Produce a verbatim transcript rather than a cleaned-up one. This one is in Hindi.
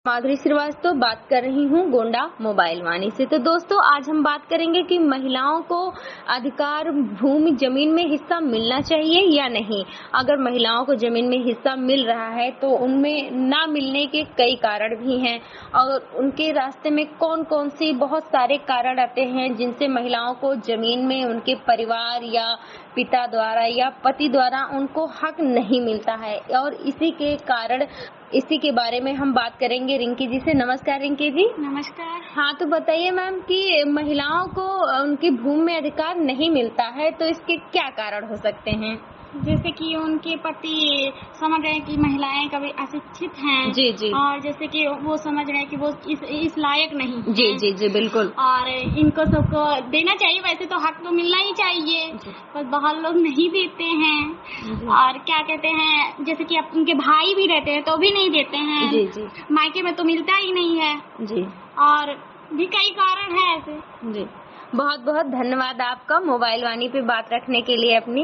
माधुरी श्रीवास्तव बात कर रही हूँ गोंडा मोबाइल वाणी से। तो दोस्तों, आज हम बात करेंगे कि महिलाओं को अधिकार भूमि जमीन में हिस्सा मिलना चाहिए या नहीं। अगर महिलाओं को जमीन में हिस्सा मिल रहा है तो उनमें ना मिलने के कई कारण भी हैं और उनके रास्ते में कौन कौन सी बहुत सारे कारण आते हैं जिनसे महिलाओं को जमीन में उनके परिवार या पिता द्वारा या पति द्वारा उनको हक नहीं मिलता है। और इसी के कारण इसी के बारे में हम बात करेंगे रिंकी जी से। नमस्कार रिंकी जी। नमस्कार। हाँ, तो बताइए मैम कि महिलाओं को उनकी भूमि में अधिकार नहीं मिलता है तो इसके क्या कारण हो सकते हैं। जैसे कि उनके पति समझ रहे हैं कि महिलाएं कभी अशिक्षित हैं। जी जी। और जैसे कि वो समझ रहे हैं कि वो इस इस लायक नहीं है। जी जी जी बिल्कुल। और इनको सबको देना चाहिए, वैसे तो हक तो मिलना ही चाहिए, पर बहुत लोग नहीं देते हैं। और क्या कहते हैं, जैसे कि उनके भाई भी रहते हैं तो भी नहीं देते हैं। जी जी। मायके में तो मिलता ही नहीं है। जी। और भी कई कारण है ऐसे। जी, बहुत बहुत धन्यवाद आपका मोबाइल वाणी पे बात रखने के लिए अपनी।